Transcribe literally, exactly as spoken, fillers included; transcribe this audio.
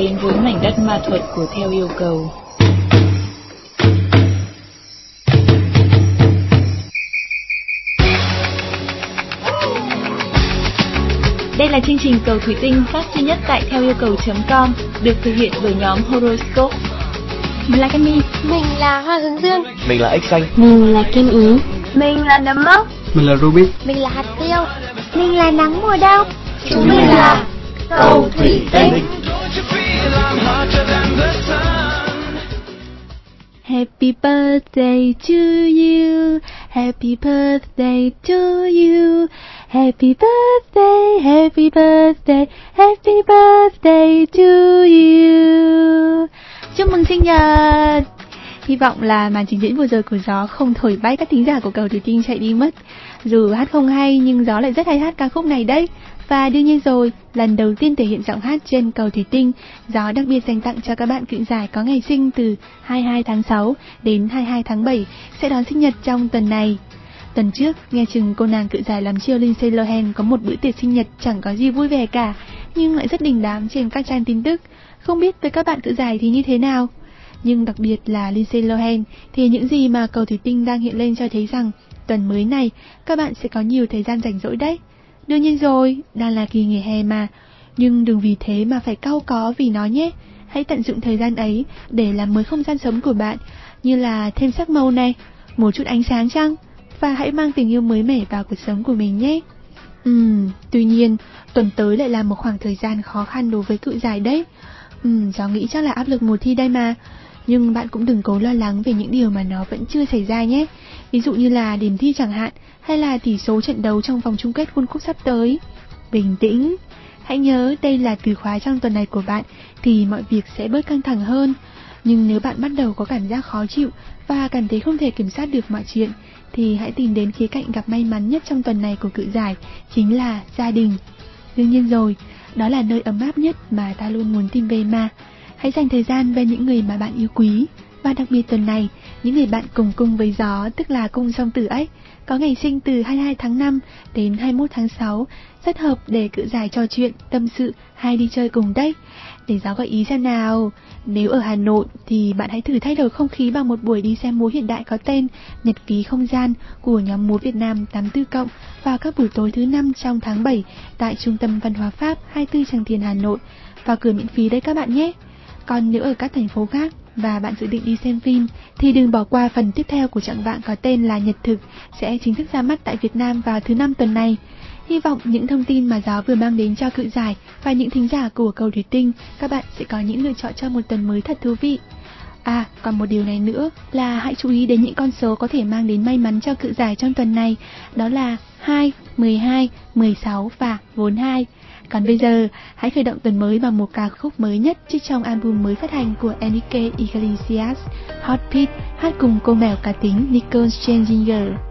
đến với mảnh đất ma thuật của Theo Yêu Cầu. Đây là chương trình Cầu Thủy Tinh phát duy nhất tại theo yêu cầu chấm com, được thực hiện bởi nhóm Horoscope. Mình là Cami. Mình là Hoa Hướng Dương. Mình là Ếch Xanh. Mình là Kim Ý. Mình là Nấm Mốc. Mình là Rubik. Mình là Hạt Tiêu. Mình là Nắng Mùa Đông. Chúng mình là Cầu Thủy Tinh. Happy birthday to you, happy birthday to you, happy birthday, happy birthday, happy birthday to you. Chúc mừng sinh nhật. Hy vọng là màn trình diễn vừa rồi của Gió không thổi bay các thính giả của Cầu Thủy Tinh chạy đi mất. Dù hát không hay nhưng Gió lại rất hay hát ca khúc này đấy. Và đương nhiên rồi, lần đầu tiên thể hiện giọng hát trên Cầu Thủy Tinh, Gió đặc biệt dành tặng cho các bạn cự giải có ngày sinh từ hai mươi hai tháng sáu đến hai mươi hai tháng bảy sẽ đón sinh nhật trong tuần này. Tuần trước, nghe chừng cô nàng cự giải làm chiêu Lindsay Lohan có một bữa tiệc sinh nhật chẳng có gì vui vẻ cả, nhưng lại rất đình đám trên các trang tin tức. Không biết với các bạn cự giải thì như thế nào? Nhưng đặc biệt là Lindsay Lohan thì những gì mà Cầu Thủy Tinh đang hiện lên cho thấy rằng tuần mới này các bạn sẽ có nhiều thời gian rảnh rỗi đấy. Đương nhiên rồi, đang là kỳ nghỉ hè mà, nhưng đừng vì thế mà phải cau có vì nó nhé. Hãy tận dụng thời gian ấy để làm mới không gian sống của bạn, như là thêm sắc màu này, một chút ánh sáng chăng, và hãy mang tình yêu mới mẻ vào cuộc sống của mình nhé. Ừm, tuy nhiên, tuần tới lại là một khoảng thời gian khó khăn đối với cự giải đấy. Ừm, Gió nghĩ chắc là áp lực mùa thi đây mà. Nhưng bạn cũng đừng cố lo lắng về những điều mà nó vẫn chưa xảy ra nhé. Ví dụ như là điểm thi chẳng hạn, hay là tỷ số trận đấu trong vòng chung kết World Cup sắp tới. Bình tĩnh. Hãy nhớ đây là từ khóa trong tuần này của bạn, thì mọi việc sẽ bớt căng thẳng hơn. Nhưng nếu bạn bắt đầu có cảm giác khó chịu và cảm thấy không thể kiểm soát được mọi chuyện, thì hãy tìm đến khía cạnh gặp may mắn nhất trong tuần này của cự giải, chính là gia đình. Đương nhiên rồi, đó là nơi ấm áp nhất mà ta luôn muốn tìm về mà. Hãy dành thời gian bên những người mà bạn yêu quý. Và đặc biệt tuần này, những người bạn cùng cung với Gió, tức là cung song tử ấy, có ngày sinh từ hai mươi hai tháng năm đến hai mươi mốt tháng sáu, rất hợp để cự giải trò chuyện, tâm sự hay đi chơi cùng đấy. Để Gió gợi ý xem nào. Nếu ở Hà Nội thì bạn hãy thử thay đổi không khí bằng một buổi đi xem múa hiện đại có tên Nhật ký không gian của nhóm múa Việt Nam tám mươi tư cộng vào các buổi tối thứ năm trong tháng bảy tại Trung tâm Văn hóa Pháp hai mươi tư Tràng Tiền, Hà Nội. Vào cửa miễn phí đấy các bạn nhé. Còn nếu ở các thành phố khác và bạn dự định đi xem phim thì đừng bỏ qua phần tiếp theo của chặng vạng có tên là Nhật thực, sẽ chính thức ra mắt tại Việt Nam vào thứ năm tuần này. Hy vọng những thông tin mà Gió vừa mang đến cho cự giải và những thính giả của Cầu Thủy Tinh, các bạn sẽ có những lựa chọn cho một tuần mới thật thú vị. À, còn một điều này nữa là hãy chú ý đến những con số có thể mang đến may mắn cho cự giải trong tuần này, đó là hai, mười hai, mười sáu và bốn hai. Còn bây giờ, hãy khởi động tuần mới bằng một ca khúc mới nhất trích trong album mới phát hành của Enrique Iglesias, Hot Pit, hát cùng cô mèo cá tính Nicole Scherzinger.